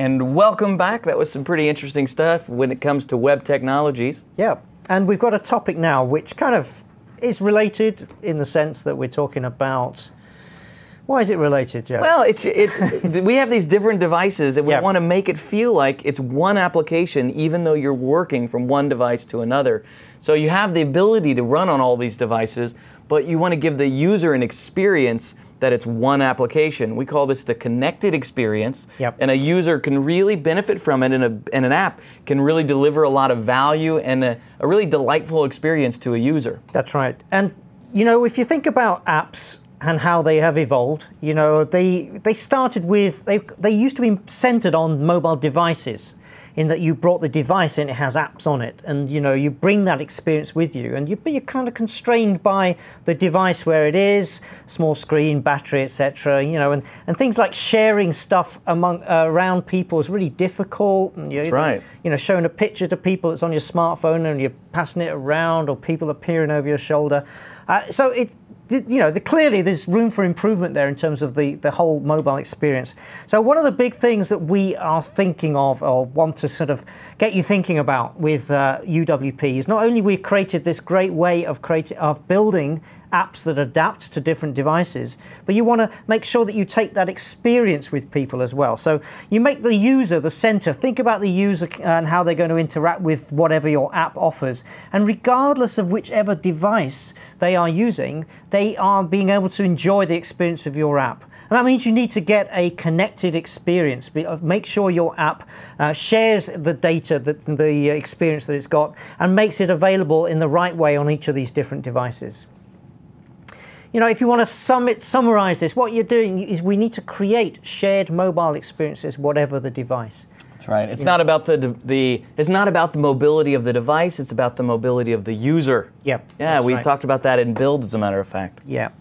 And welcome back. That was some pretty interesting stuff when it comes to web technologies. Yeah, and we've got a topic now which kind of is related in the sense that we're talking about. Why is it related, Joe? Well, we have these different devices, and we want to make it feel like it's one application, even though you're working from one device to another. So you have the ability to run on all these devices, but you want to give the user an experience that it's one application. We call this the connected experience, and a user can really benefit from it, and an app can really deliver a lot of value and a really delightful experience to a user. That's right. And, you know, if you think about apps and how they have evolved, you know, they started with, they used to be centered on mobile devices, in that you brought the device and it has apps on it, and you know, you bring that experience with you, and you're kind of constrained by the device where it is, small screen, battery, etc. You know, and things like sharing stuff around people is really difficult. And that's right. You know, showing a picture to people that's on your smartphone and you're passing it around, or people are peering over your shoulder. So it. You know, clearly there's room for improvement there in terms of the whole mobile experience. So one of the big things that we are thinking of, or want to sort of get you thinking about with UWP, is not only we've created this great way of building apps that adapt to different devices, but you want to make sure that you take that experience with people as well. So you make the user the center. Think about the user and how they're going to interact with whatever your app offers. And regardless of whichever device they are using, they are being able to enjoy the experience of your app. And that means you need to get a connected experience. Make sure your app shares the data, the experience that it's got, and makes it available in the right way on each of these different devices. You know, if you want to summarize this, what you're doing is we need to create shared mobile experiences, whatever the device. That's right. It's not about it's not about the mobility of the device. It's about the mobility of the user. Yeah. Yeah, we talked about that in Build, as a matter of fact. Yeah.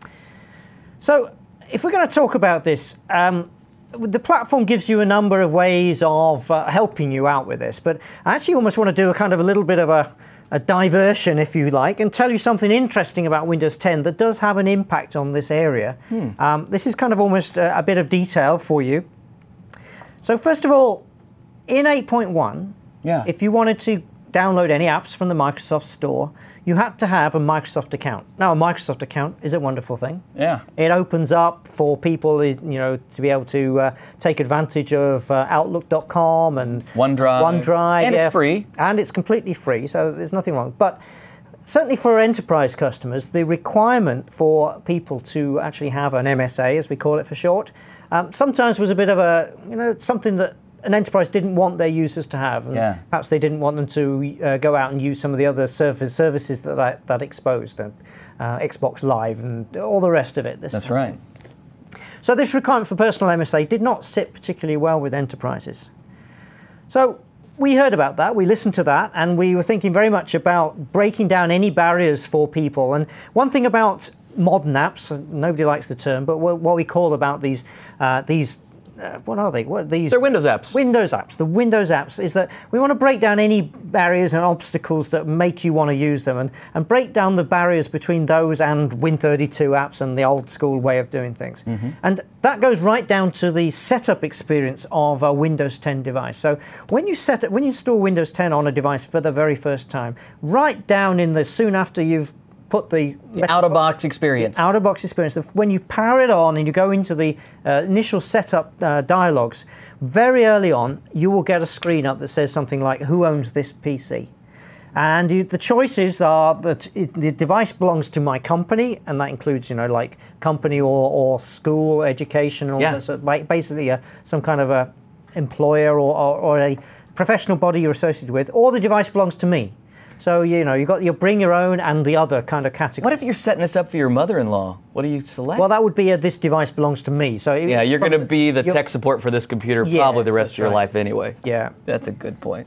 So, if we're going to talk about this, the platform gives you a number of ways of helping you out with this, but I actually almost want to do a little bit of a diversion, if you like, and tell you something interesting about Windows 10 that does have an impact on this area. This is kind of almost a bit of detail for you. So first of all, in 8.1, if you wanted to download any apps from the Microsoft Store, you had to have a Microsoft account. Now, a Microsoft account is a wonderful thing. Yeah. It opens up for people, you know, to be able to take advantage of Outlook.com and OneDrive. And it's free. And it's completely free, so there's nothing wrong. But certainly for enterprise customers, the requirement for people to actually have an MSA, as we call it for short, sometimes was a bit of a, you know, something that an enterprise didn't want their users to have, and perhaps they didn't want them to go out and use some of the other services that exposed, Xbox Live and all the rest of it. That's right. So this requirement for personal MSA did not sit particularly well with enterprises. So we heard about that, we listened to that, and we were thinking very much about breaking down any barriers for people. And one thing about modern apps, nobody likes the term, but what we call about these what are they? What are these? They're Windows apps. Windows apps. The Windows apps is that we want to break down any barriers and obstacles that make you want to use them, and break down the barriers between those and Win32 apps and the old school way of doing things. And that goes right down to the setup experience of a Windows 10 device. So when you install Windows 10 on a device for the very first time, right down in the soon after you've put the out-of-box experience. Out-of-box experience. When you power it on and you go into the initial setup dialogues, very early on, you will get a screen up that says something like, "Who owns this PC?" And the choices are that the device belongs to my company, and that includes, you know, like company or school, education, or basically some kind of a employer or a professional body you're associated with, or the device belongs to me. So, you know, you bring your own and the other kind of category. What if you're setting this up for your mother-in-law? What do you select? Well, that would be this device belongs to me. So yeah, you're going to be the tech support for this computer probably the rest of your life anyway. Yeah. That's a good point.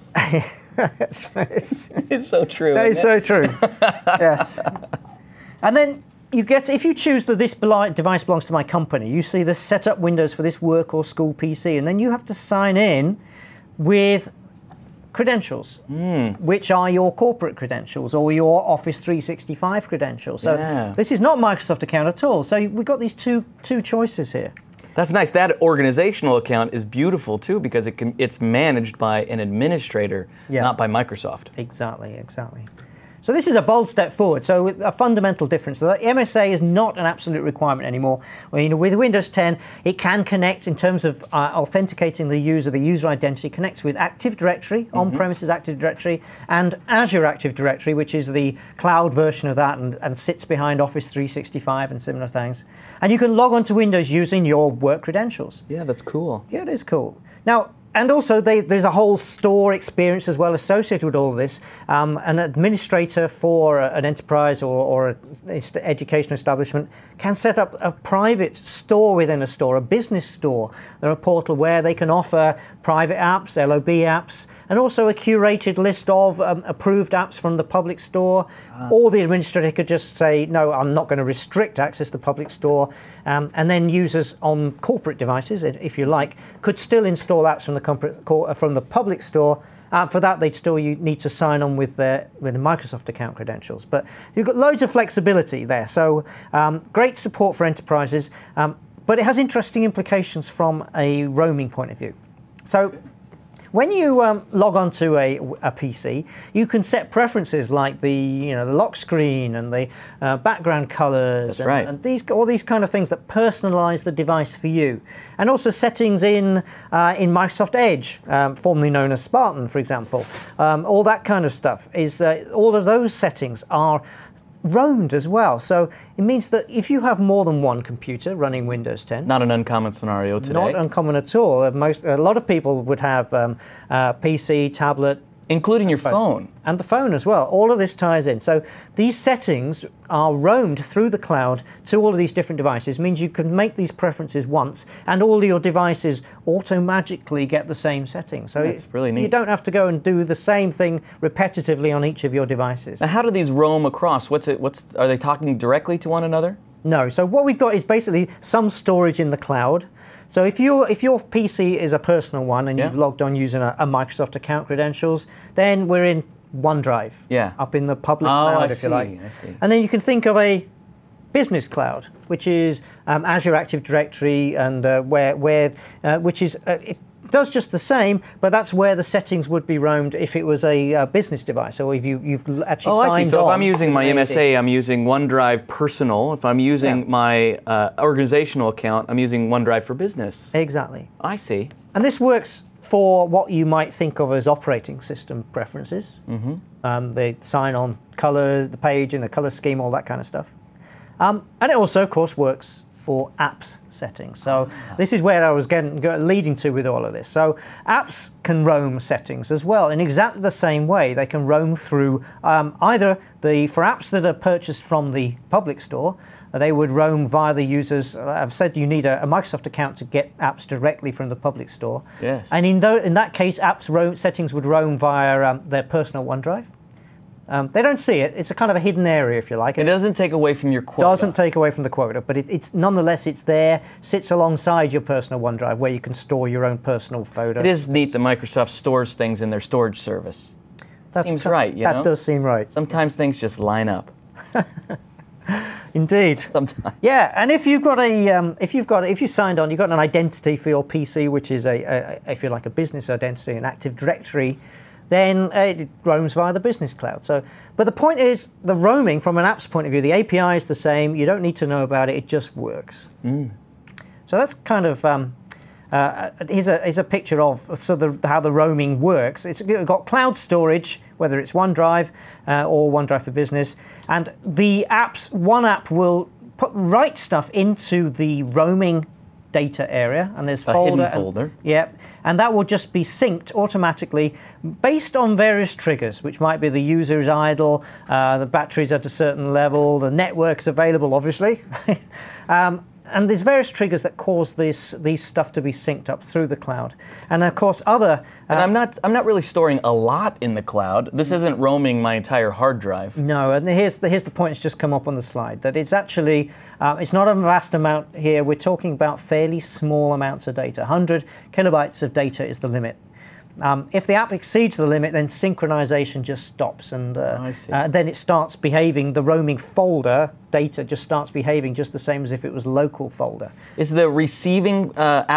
It's so true. That is so true. Yes. And then you get, if you choose that this device belongs to my company, you see the setup windows for this work or school PC, and then you have to sign in with credentials, which are your corporate credentials or your Office 365 credentials. So this is not Microsoft account at all. So we've got these two choices here. That's nice. That organizational account is beautiful too because it's managed by an administrator, not by Microsoft. Exactly, exactly. So this is a bold step forward. So a fundamental difference. So the MSA is not an absolute requirement anymore. Well, with Windows 10, it can connect in terms of authenticating the user identity, connects with Active Directory, on-premises Active Directory, and Azure Active Directory, which is the cloud version of that and sits behind Office 365 and similar things. And you can log on to Windows using your work credentials. Yeah, that's cool. Yeah, it is cool. Now, and also, there's a whole store experience as well associated with all of this. An administrator for an enterprise or an education establishment can set up a private store within a store, a business store. They're a portal where they can offer private apps, LOB apps, and also a curated list of approved apps from the public store. Or the administrator could just say, no, I'm not going to restrict access to the public store. And then users on corporate devices, if you like, could still install apps from the public store. For that, they'd still need to sign on with the Microsoft account credentials. But you've got loads of flexibility there. So great support for enterprises, but it has interesting implications from a roaming point of view. So when you log onto a PC, you can set preferences like the lock screen and the background colors. That's right. And all these kind of things that personalize the device for you. And also settings in Microsoft Edge, formerly known as Spartan, for example. All that kind of stuff is all of those settings are roamed as well. So it means that if you have more than one computer running Windows 10, not an uncommon scenario today. Not uncommon at all. A lot of people would have PC, tablet, including your phone. And the phone as well. All of this ties in. So these settings are roamed through the cloud to all of these different devices. It means you can make these preferences once and all your devices auto-magically get the same settings. So it's really neat. You don't have to go and do the same thing repetitively on each of your devices. Now, how do these roam across? Are they talking directly to one another? No. So what we've got is basically some storage in the cloud. So if your PC is a personal one and you've logged on using a Microsoft account credentials, then we're in OneDrive, up in the public cloud, if you like. I see. And then you can think of a business cloud, which is Azure Active Directory, and which is it does just the same, but that's where the settings would be roamed if it was a business device, or if you've actually signed on. I see. So if I'm using my MSA, I'm using OneDrive Personal. If I'm using my organizational account, I'm using OneDrive for Business. Exactly. I see. And this works for what you might think of as operating system preferences. The sign-on color, the page and the color scheme, all that kind of stuff. And it also, of course, works for apps settings. So this is where I was leading to with all of this. So apps can roam settings as well in exactly the same way. They can roam through either for apps that are purchased from the public store, they would roam via the users. I've said you need a Microsoft account to get apps directly from the public store. Yes. And in that case, settings would roam via their personal OneDrive. They don't see it. It's a kind of a hidden area, if you like. It doesn't take away from your quota. Doesn't take away from the quota, but it's nonetheless, it's there, sits alongside your personal OneDrive where you can store your own personal photos. It is neat that Microsoft stores things in their storage service. Seems right, That does seem right. Sometimes things just line up. Indeed. Sometimes. Yeah, and if you signed on, you've got an identity for your PC, which is if you like a business identity, an Active Directory, then it roams via the business cloud. But the point is, the roaming from an app's point of view, the API is the same. You don't need to know about it. It just works. So that's kind of here's a picture of how the roaming works. It's got cloud storage, whether it's OneDrive or OneDrive for Business, and one app will write stuff into the roaming data area, and there's hidden folder. And that will just be synced automatically based on various triggers, which might be the user is idle, the battery's at a certain level, the network's available, obviously. And there's various triggers that cause these stuff to be synced up through the cloud. And of course, other... and I'm not really storing a lot in the cloud. This isn't roaming my entire hard drive. No, and here's the point that's just come up on the slide, that it's actually, it's not a vast amount here. We're talking about fairly small amounts of data. 100 kilobytes of data is the limit. If the app exceeds the limit, then synchronization just stops, and then it starts behaving. The roaming folder data just starts behaving just the same as if it was local folder. Is the receiving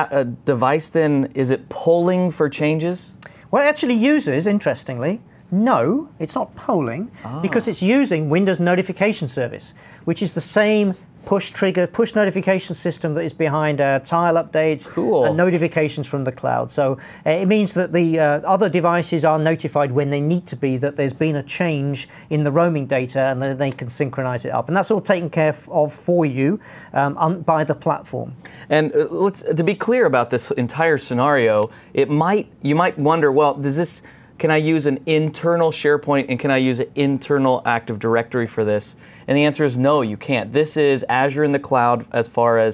device then, is it polling for changes? Well, it actually uses, interestingly, no, it's not polling, because it's using Windows Notification Service, which is the same push notification system that is behind tile updates and notifications from the cloud. So it means that the other devices are notified when they need to be that there's been a change in the roaming data, and then they can synchronize it up. And that's all taken care of for you by the platform. And to be clear about this entire scenario, you might wonder, well, can I use an internal SharePoint and can I use an internal Active Directory for this? And the answer is no, you can't. This is Azure in the cloud as far as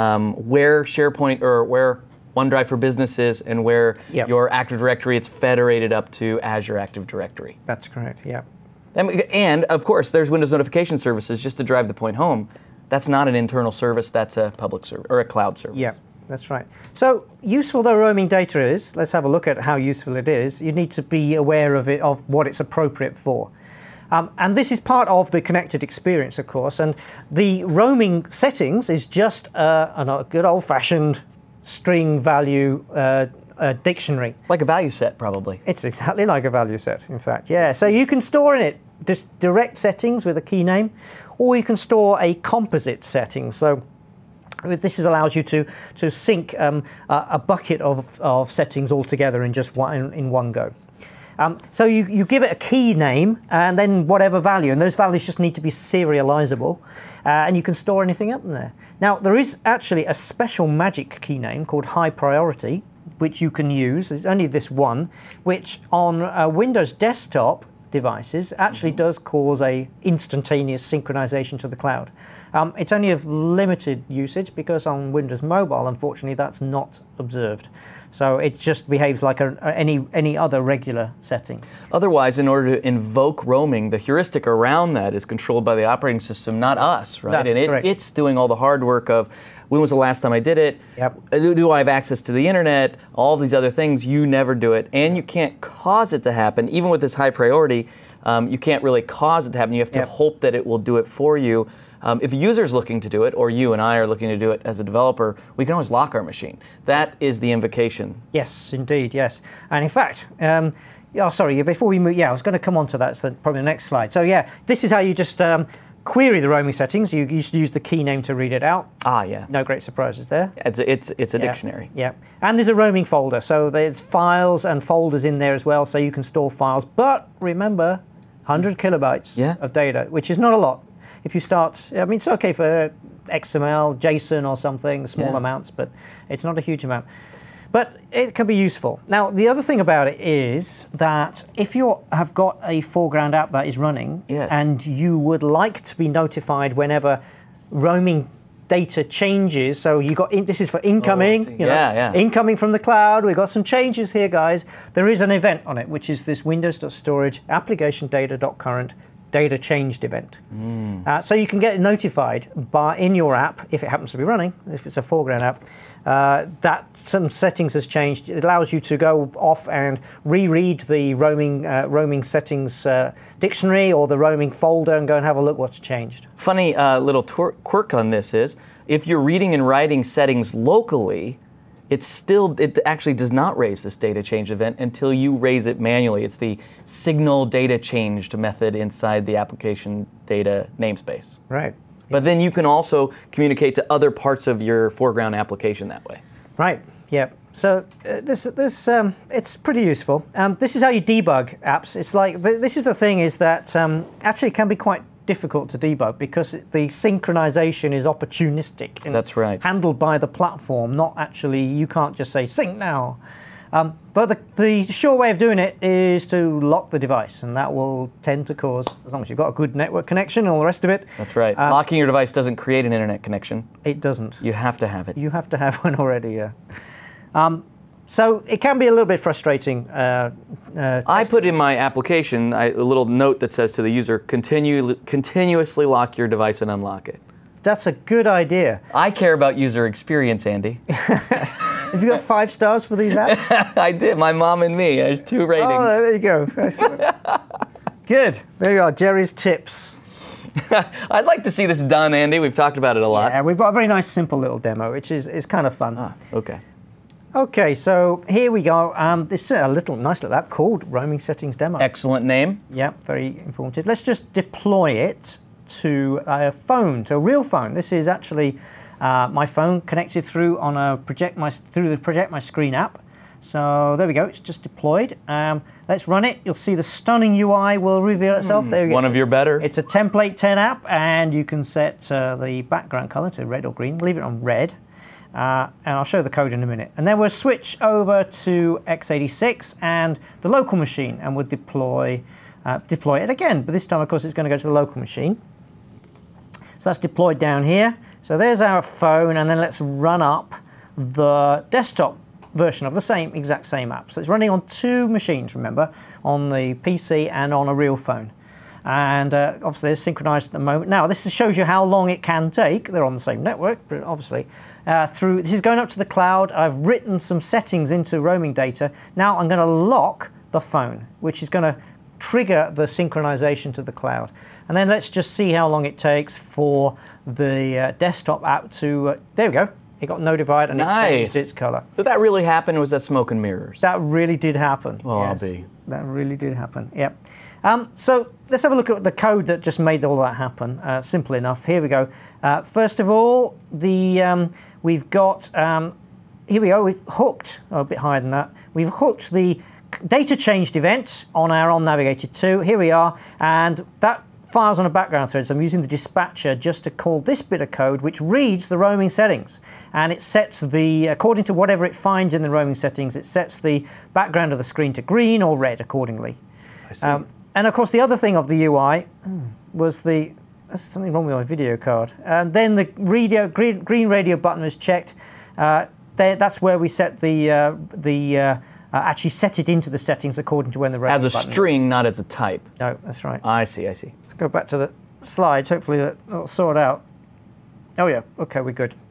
where SharePoint or where OneDrive for Business is, and where your Active Directory, it's federated up to Azure Active Directory. That's correct, yeah. And of course, there's Windows Notification Services, just to drive the point home. That's not an internal service, that's a public service or a cloud service. Yeah. That's right. So useful though roaming data is, let's have a look at how useful it is. You need to be aware of it, of what it's appropriate for. And this is part of the connected experience, of course. And the roaming settings is just a good old-fashioned string value dictionary. Like a value set, probably. It's exactly like a value set, in fact. Yeah. So you can store in it just direct settings with a key name, or you can store a composite setting. So this allows you to sync a bucket of settings all together in just one go. So you give it a key name and then whatever value, and those values just need to be serializable, and you can store anything up in there. Now, there is actually a special magic key name called High Priority, which you can use. There's only this one, which on Windows desktop devices actually does cause a instantaneous synchronization to the cloud. It's only of limited usage because on Windows Mobile, unfortunately, that's not observed. So it just behaves like any other regular setting. Otherwise, in order to invoke roaming, the heuristic around that is controlled by the operating system, not us, right? That's correct. It's doing all the hard work of when was the last time I did it? Yep. Do I have access to the internet? All these other things, you never do it. And you can't cause it to happen. Even with this high priority, you can't really cause it to happen. You have to hope that it will do it for you. If a user's looking to do it, or you and I are looking to do it as a developer, we can always lock our machine. That is the invocation. Yes, indeed, yes. And in fact, before we move, I was going to come on to that, so probably the next slide. So this is how you just query the roaming settings. You use the key name to read it out. Yeah. No great surprises there. It's a dictionary. Yeah. And there's a roaming folder. So there's files and folders in there as well, so you can store files. But remember, 100 kilobytes of data, which is not a lot. If you start, it's okay for XML, JSON or something, small amounts, but it's not a huge amount. But it can be useful. Now, the other thing about it is that if you have got a foreground app that is running and you would like to be notified whenever roaming data changes, so you got this is for incoming, incoming from the cloud. We've got some changes here, guys. There is an event on it, which is this Windows.storage application data.current data changed event. So you can get notified in your app, if it happens to be running, if it's a foreground app, that some settings has changed. It allows you to go off and reread the roaming settings dictionary or the roaming folder and go and have a look what's changed. Funny little quirk on this is, if you're reading and writing settings locally, it actually does not raise this data change event until you raise it manually. It's the signal data changed method inside the application data namespace. Right. But then you can also communicate to other parts of your foreground application that way. Right. Yeah. So this it's pretty useful. This is how you debug apps. It's like this is the thing is that actually it can be quite difficult to debug because the synchronization is opportunistic. That's right. Handled by the platform, not actually, you can't just say sync now. But the sure way of doing it is to lock the device, and that will tend to cause, as long as you've got a good network connection and all the rest of it. That's right. Locking your device doesn't create an internet connection. It doesn't. You have to have it. You have to have one already, yeah. So it can be a little bit frustrating. I put in my application a little note that says to the user, continuously lock your device and unlock it. That's a good idea. I care about user experience, Andy. Have you got 5 stars for these apps? I did. My mom and me. There's 2 ratings. Oh, there you go. Good. There you are. Jerry's tips. I'd like to see this done, Andy. We've talked about it a lot. Yeah, we've got a very nice, simple little demo, which is kind of fun. Ah, okay. Okay, so here we go. This is a nice little app called Roaming Settings Demo. Excellent name. Yeah, very informative. Let's just deploy it to a phone, to a real phone. This is actually my phone connected through on a Project My Screen app. So there we go. It's just deployed. Let's run it. You'll see the stunning UI will reveal itself. There we go. One of your better. It's a Template 10 app, and you can set the background color to red or green. Leave it on red. And I'll show the code in a minute. And then we'll switch over to x86 and the local machine, and we'll deploy it again. But this time, of course, it's going to go to the local machine. So that's deployed down here. So there's our phone, and then let's run up the desktop version of the exact same app. So it's running on 2 machines, remember, on the PC and on a real phone. And obviously they're synchronized at the moment. Now this shows you how long it can take. They're on the same network, but obviously this is going up to the cloud. I've written some settings into roaming data. Now I'm going to lock the phone, which is going to trigger the synchronization to the cloud. And then let's just see how long it takes for the desktop app to, there we go. It got notified and it changed its color. Did that really happen, or was that smoke and mirrors? That really did happen. Well, yes. I'll be. That really did happen, yep. So let's have a look at the code that just made all that happen. Simple enough. Here we go. First of all, we've got, here we go, we've hooked, a bit higher than that, we've hooked the data changed event on our OnNavigated 2. Here we are, and that files on a background thread, so I'm using the dispatcher just to call this bit of code, which reads the roaming settings, and it sets according to whatever it finds in the roaming settings, it sets the background of the screen to green or red accordingly. I see. And of course the other thing of the UI was there's something wrong with my video card, and then the green radio button was checked. That's where we set actually set it into the settings according to when the roaming as a button string, not as a type. No, that's right. I see. Let's go back to the slides. Hopefully that'll sort out. Oh yeah, okay, we're good.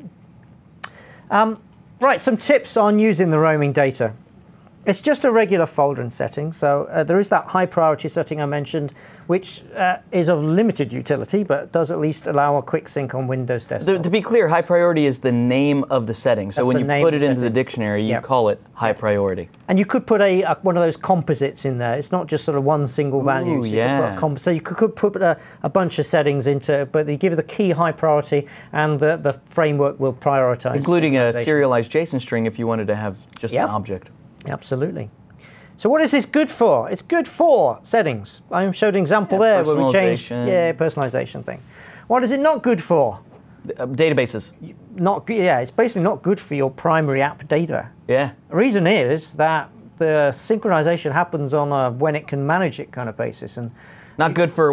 Right, some tips on using the roaming data. It's just a regular folder and setting. So there is that high priority setting I mentioned, which is of limited utility, but does at least allow a quick sync on Windows desktop. To be clear, high priority is the name of the setting. So when you put it into the dictionary, you call it high priority. And you could put one of those composites in there. It's not just sort of one single value. Ooh, so so you could put a bunch of settings into it, but you give the key high priority, and the framework will prioritize. Including a serialized JSON string if you wanted to have just an object. Absolutely. So what is this good for? It's good for settings. I showed an example there where we changed personalization thing. What is it not good for? Databases. It's basically not good for your primary app data. Yeah. The reason is that the synchronization happens on a when it can manage it kind of basis, and not good for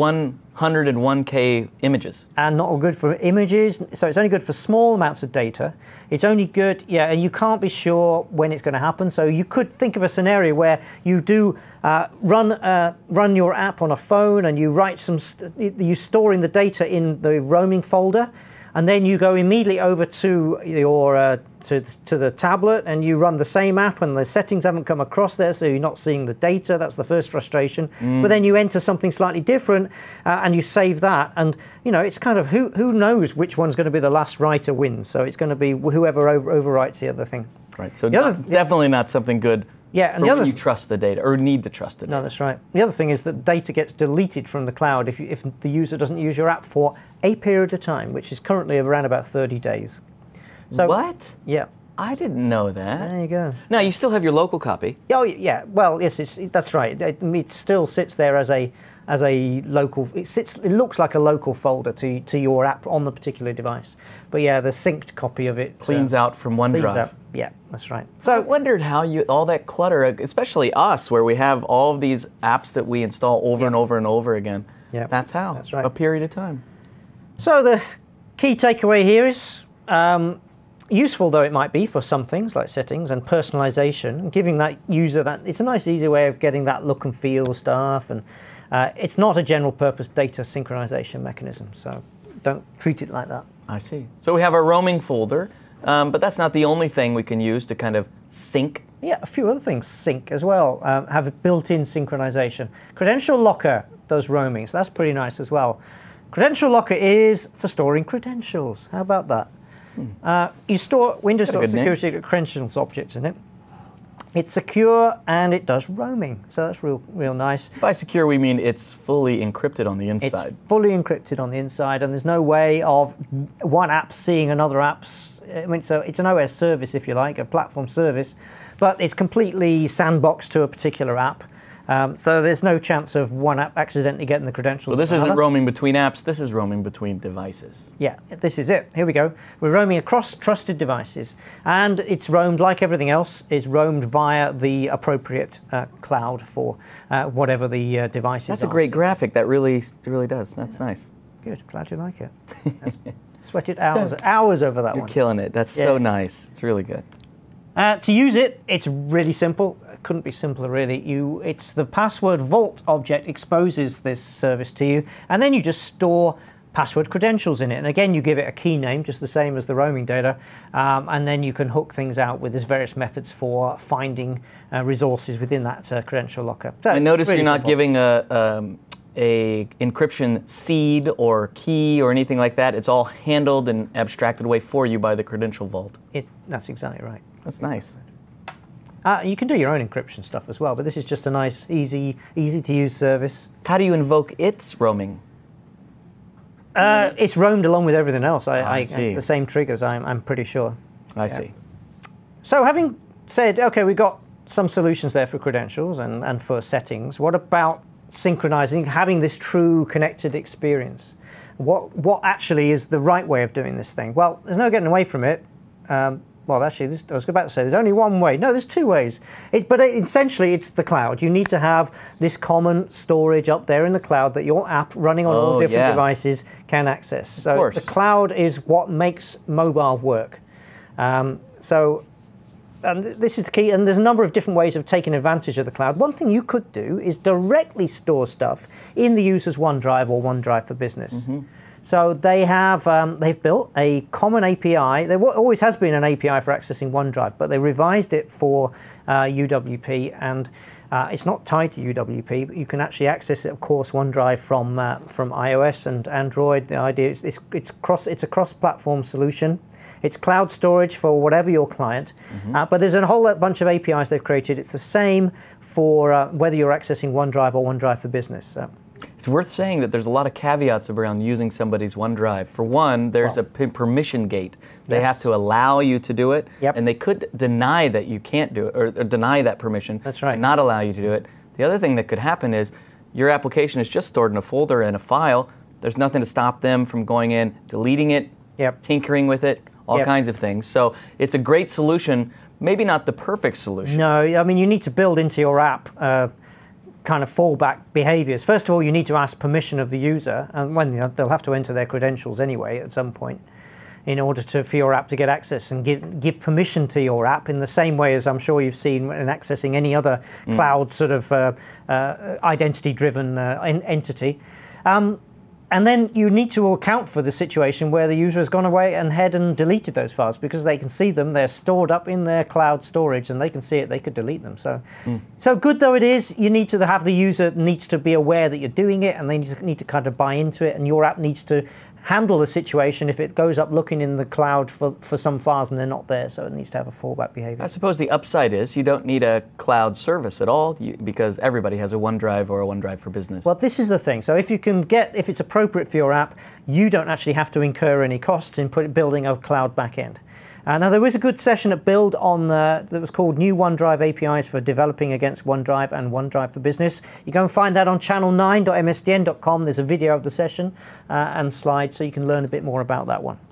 101K images. And not good for images, so it's only good for small amounts of data. It's only good, and you can't be sure when it's going to happen. So you could think of a scenario where you do run your app on a phone, and you write you store in the data in the roaming folder, and then you go immediately over to your to the tablet, and you run the same app, and the settings haven't come across there, so you're not seeing the data. That's the first frustration. But then you enter something slightly different, and you save that, and it's kind of who knows which one's going to be the last writer wins. So it's going to be whoever overwrites the other thing. Right. So definitely not something good. Yeah, and when you trust the data or need to trust the data. No, that's right. The other thing is that data gets deleted from the cloud if the user doesn't use your app for a period of time, which is currently around about 30 days. So, what? Yeah. I didn't know that. There you go. Now, you still have your local copy. Oh, yeah. Well, yes, that's right. It still sits there as a local. It looks like a local folder to your app on the particular device. But yeah, the synced copy of it cleans out from OneDrive. Yeah, that's right. So I wondered how all that clutter, especially us, where we have all of these apps that we install over and over and over again. Yeah, that's how. That's right. A period of time. So the key takeaway here is. Useful though it might be for some things like settings and personalization, and giving that user it's a nice easy way of getting that look and feel stuff, and it's not a general purpose data synchronization mechanism, so don't treat it like that. I see. So we have our roaming folder, but that's not the only thing we can use to kind of sync. Yeah, a few other things sync as well, have a built-in synchronization. Credential Locker does roaming, so that's pretty nice as well. Credential Locker is for storing credentials. How about that? You store Windows Security Credentials objects in it. It's secure and it does roaming, so that's real nice. By secure, we mean it's fully encrypted on the inside. It's fully encrypted on the inside, and there's no way of one app seeing another app's. I mean, so it's an OS service, if you like, a platform service, but it's completely sandboxed to a particular app. So there's no chance of one app accidentally getting the credentials. So this isn't roaming between apps, this is roaming between devices. Yeah, this is it. Here we go. We're roaming across trusted devices. And it's roamed, like everything else, it's roamed via the appropriate cloud for whatever the device is. That's a great graphic. That really does. That's nice. Good. Glad you like it. Sweated hours over that one. You're killing it. That's so nice. It's really good. To use it, it's really simple. Couldn't be simpler, really. It's the password vault object exposes this service to you, and then you just store password credentials in it. And again, you give it a key name, just the same as the roaming data, and then you can hook things out with these various methods for finding resources within that credential locker. So, I notice really you're not simple. giving a encryption seed or key or anything like that. It's all handled and abstracted away for you by the credential vault. That's exactly right. That's nice. You can do your own encryption stuff as well, but this is just a nice, easy to use service. How do you invoke its roaming? It's roamed along with everything else. I see. The same triggers, I'm pretty sure. I see. So having said, okay, we've got some solutions there for credentials and for settings, what about synchronizing, having this true connected experience? What actually is the right way of doing this thing? Well, there's no getting away from it. Well, actually, I was about to say there's only one way. No, there's two ways. But essentially, it's the cloud. You need to have this common storage up there in the cloud that your app running on all different devices can access. So the cloud is what makes mobile work. And this is the key. And there's a number of different ways of taking advantage of the cloud. One thing you could do is directly store stuff in the user's OneDrive or OneDrive for Business. Mm-hmm. So they've built a common API. There always has been an API for accessing OneDrive, but they revised it for UWP, and it's not tied to UWP, but you can actually access it, of course, OneDrive from iOS and Android. The idea is it's a cross-platform solution. It's cloud storage for whatever your client, but there's a whole bunch of APIs they've created. It's the same for whether you're accessing OneDrive or OneDrive for Business. It's worth saying that there's a lot of caveats around using somebody's OneDrive. For one, there's a permission gate. They have to allow you to do it, and they could deny that you can't do it, or deny that permission, That's right. and not allow you to do it. The other thing that could happen is your application is just stored in a folder and a file. There's nothing to stop them from going in, deleting it, tinkering with it, all kinds of things. So it's a great solution, maybe not the perfect solution. No, I mean, you need to build into your app kind of fallback behaviors. First of all, you need to ask permission of the user, and they'll have to enter their credentials anyway at some point in order for your app to get access, and give permission to your app in the same way as I'm sure you've seen in accessing any other cloud sort of identity-driven entity. And then you need to account for the situation where the user has gone away and deleted those files, because they can see them. They're stored up in their cloud storage, and they can see it. They could delete them. So good though it is, you need to have the user needs to be aware that you're doing it, and they need to kind of buy into it. And your app needs to handle the situation if it goes up looking in the cloud for some files and they're not there. So it needs to have a fallback behavior. I suppose the upside is you don't need a cloud service at all, because everybody has a OneDrive or a OneDrive for Business. Well, this is the thing. So if it's appropriate for your app, you don't actually have to incur any costs in building a cloud backend. Now, there was a good session at Build that was called New OneDrive APIs for Developing Against OneDrive and OneDrive for Business. You go and find that on channel9.msdn.com. There's a video of the session and slides, so you can learn a bit more about that one.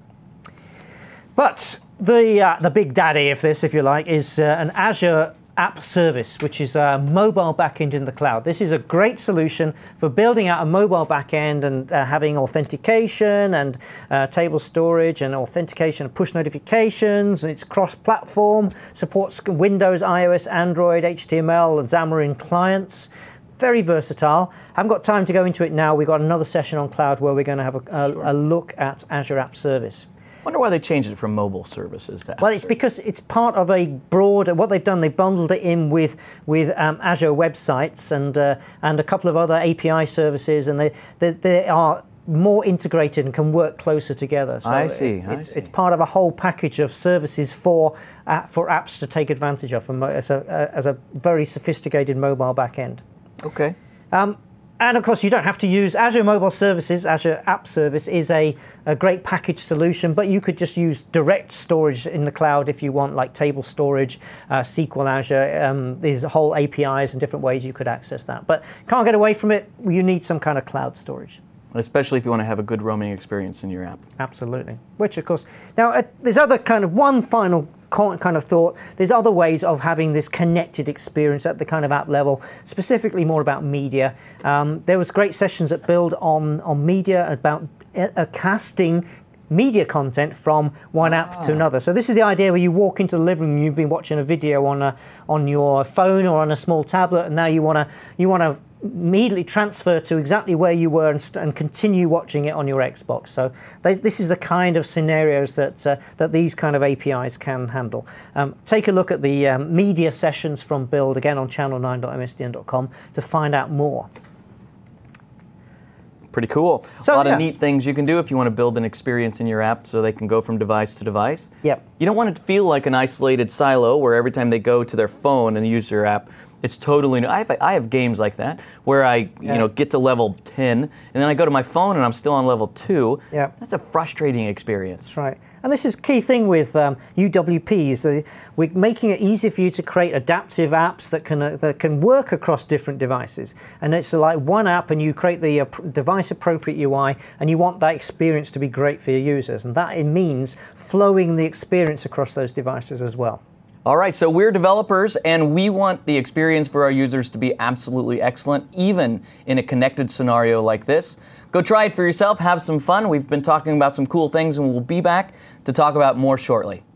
But the big daddy of this, if you like, is an Azure App Service, which is a mobile backend in the cloud. This is a great solution for building out a mobile backend and having authentication and table storage and authentication and push notifications. And it's cross-platform, supports Windows, iOS, Android, HTML, and Xamarin clients. very versatile. I haven't got time to go into it now. We've got another session on cloud where we're going to have a look at Azure App Service. I wonder why they changed it from mobile services to App Well, it's because it's part of a broader. What they've done, they bundled it in with Azure websites and a couple of other API services, and they are more integrated and can work closer together. So I see. It's part of a whole package of services for apps to take advantage of as a very sophisticated mobile backend. Okay. And of course, you don't have to use Azure Mobile Services. Azure App Service is a great package solution, but you could just use direct storage in the cloud if you want, like table storage, SQL Azure. There's whole APIs and different ways you could access that. But can't get away from it. You need some kind of cloud storage. Especially if you want to have a good roaming experience in your app. Absolutely. Which, of course, now there's other kind of one final kind of thought. There's other ways of having this connected experience at the kind of app level, specifically more about media. There was great sessions at Build on media about casting media content from one app to another. So this is the idea where you walk into the living room, you've been watching a video on your phone or on a small tablet, and now you want to immediately transfer to exactly where you were and continue watching it on your Xbox. So this is the kind of scenarios that these kind of APIs can handle. Take a look at the media sessions from Build, again on channel9.msdn.com, to find out more. Pretty cool. So, a lot of neat things you can do if you want to build an experience in your app so they can go from device to device. Yep. You don't want it to feel like an isolated silo where every time they go to their phone and use your app, it's totally new. I have games like that where I get to level 10 and then I go to my phone and I'm still on level 2. Yeah. That's a frustrating experience. That's right. And this is a key thing with UWPs. We're making it easy for you to create adaptive apps that can work across different devices. And it's like one app and you create the device-appropriate UI and you want that experience to be great for your users. And that it means flowing the experience across those devices as well. All right, so we're developers, and we want the experience for our users to be absolutely excellent, even in a connected scenario like this. Go try it for yourself, have some fun. We've been talking about some cool things, and we'll be back to talk about more shortly.